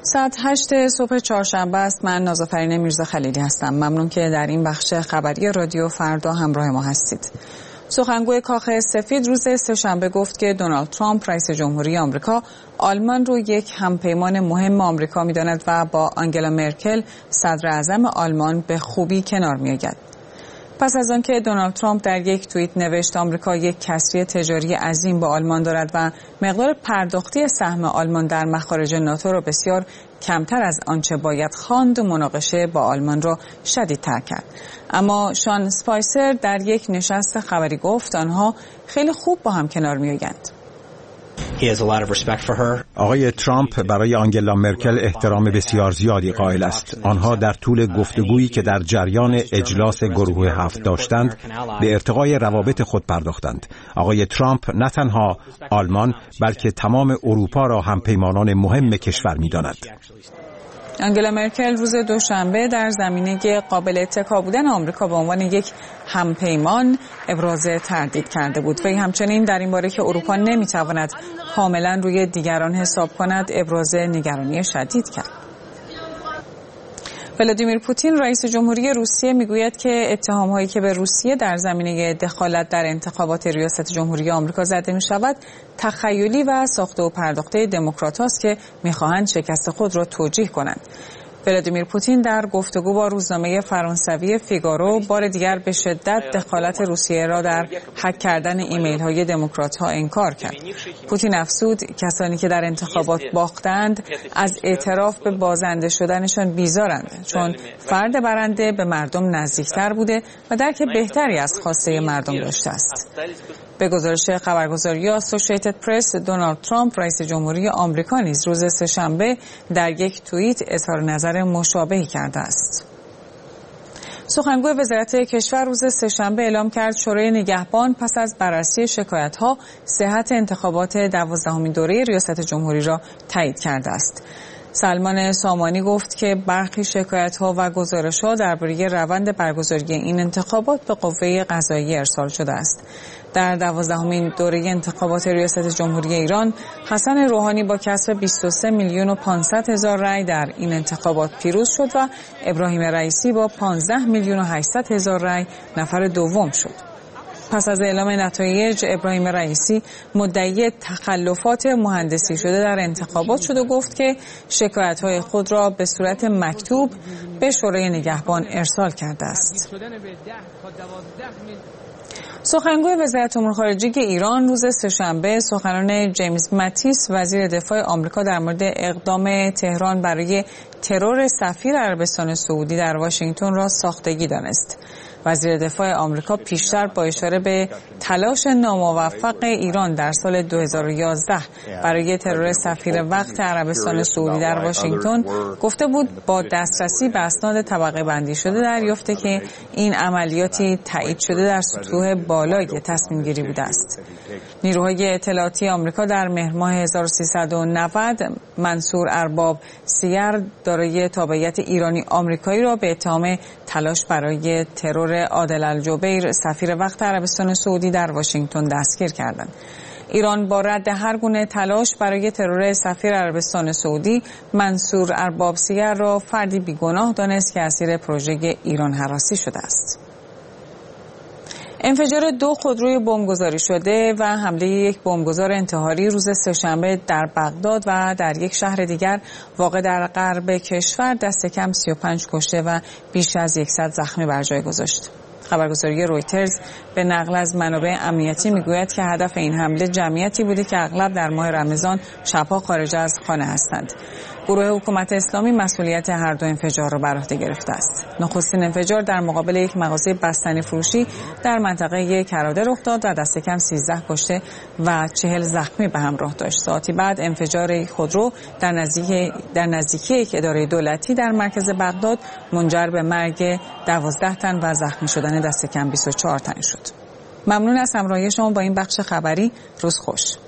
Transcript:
ساعت 8 صبح چهارشنبه است. من نازافرین میرزا خلیلی هستم. ممنون که در این بخش خبری رادیو فردا همراه ما هستید. سخنگوی کاخ سفید روز سه‌شنبه گفت که دونالد ترامپ رئیس جمهوری آمریکا آلمان رو یک همپیمان مهم آمریکا می‌داند و با آنگلا مرکل صدر اعظم آلمان به خوبی کنار می‌آید. پس از آنکه دونالد ترامپ در یک توییت نوشت آمریکا یک کسری تجاری عظیم با آلمان دارد و مقدار پرداختی سهم آلمان در مخارج ناتو را بسیار کمتر از آنچه باید خواند و مناقشه با آلمان را شدیدتر کرد. اما شان اسپایسر در یک نشست خبری گفت آنها خیلی خوب با هم کنار می‌آیند. آقای ترامپ برای آنگلا مرکل احترام بسیار زیادی قائل است. آنها در طول گفتگویی که در جریان اجلاس گروه 7 داشتند به ارتقای روابط خود پرداختند. آقای ترامپ نه تنها آلمان بلکه تمام اروپا را همپیمانان مهم کشور می‌داند. آنگلا مرکل روز دوشنبه در زمینه قابل اتکا بودن آمریکا به عنوان یک همپیمان ابراز تردید کرده بود. وی همچنین در این باره که اروپا نمیتواند کاملا روی دیگران حساب کند ابراز نگرانی شدید کرد. ولادیمیر پوتین رئیس جمهوری روسیه میگوید که اتهام‌هایی که به روسیه در زمینه دخالت در انتخابات ریاست جمهوری آمریکا زده می‌شود تخیلی و ساخته و پرداخته دموکرات‌هاست که می‌خواهند شکست خود را توجیه کنند. ولادیمیر پوتین در گفتگو با روزنامه فرانسوی فیگارو بار دیگر به شدت دخالت روسیه را در هک کردن ایمیل‌های دموکرات‌ها انکار کرد. پوتین افزود کسانی که در انتخابات باختند از اعتراف به بازنده شدنشان بیزارند، چون فرد برنده به مردم نزدیکتر بوده و درک بهتری از خواسته مردم داشته است. به گزارش خبرگزاری آسوشیتد پرس، دونالد ترامپ رئیس جمهوری آمریکا نیز روز سه‌شنبه در یک توییت اظهار نظر مشابهی کرده است. سخنگوی وزارت کشور روز سه‌شنبه اعلام کرد شورای نگهبان پس از بررسی شکایت‌ها صحت انتخابات 12مین دوره ریاست جمهوری را تایید کرده است. سلمان سامانی گفت که برخی شکایت‌ها و گزارش‌ها درباره روند برگزاری این انتخابات به قوه قضاییه ارسال شده است. در 12مین دوره انتخابات ریاست جمهوری ایران، حسن روحانی با کسب 23,500,000 رای در این انتخابات پیروز شد و ابراهیم رئیسی با 15,800,000 رای نفر دوم شد. پس از اعلام نتایج، ابراهیم رئیسی مدعی تخلفات مهندسی شده در انتخابات شد و گفت که شکایت‌های خود را به صورت مکتوب به شورای نگهبان ارسال کرده است. سخنگوی وزارت امور خارجه ایران روز سه‌شنبه سخنان جیمز ماتیس وزیر دفاع آمریکا در مورد اقدام تهران برای ترور سفیر عربستان سعودی در واشنگتن را ساختگی دانست. وزیر دفاع آمریکا پیشتر با اشاره به تلاش ناموفق ایران در سال 2011 برای ترور سفیر وقت عربستان سعودی در واشنگتن گفته بود با دسترسی به اسناد طبقه بندی شده دریافته که این عملیاتی تایید شده در سطوح بالای تصمیم گیری بوده است. نیروهای اطلاعاتی آمریکا در مهر ماه 1390 منصور ارباب سیر دارای تابعیت ایرانی آمریکایی را به اتهام تلاش برای ترور عادل الجبیر سفیر وقت عربستان سعودی در واشنگتن دستگیر کردند. ایران با رد هر گونه تلاش برای ترور سفیر عربستان سعودی منصور ارباب سیر را فردی بیگناه دانست که اسیر پروژه ایران هراسی شده است. انفجار 2 خودروی بمبگذاری شده و حمله یک بمبگذار انتحاری روز سه‌شنبه در بغداد و در یک شهر دیگر واقع در غرب کشور دست کم 35 کشته و بیش از 100 زخمی بر جای گذاشت. خبرگزاری رویترز به نقل از منابع امنیتی میگوید که هدف این حمله جمعیتی بوده که اغلب در ماه رمضان شبها خارج از خانه هستند. گروه حکومت اسلامی مسئولیت هر دو انفجار را بر عهده گرفته است. نخستین انفجار در مقابل یک مغازه بستنی فروشی در منطقه کراده رخ داد و دست کم 13 کشته و 40 زخمی به همراه داشت. ساعتی بعد انفجار خودرو در نزدیکی یک اداره دولتی در مرکز بغداد منجر به مرگ 12 تن و زخمی شدن دست کم 24 تن شد. ممنون از همراهی شما با این بخش خبری. روز خوش.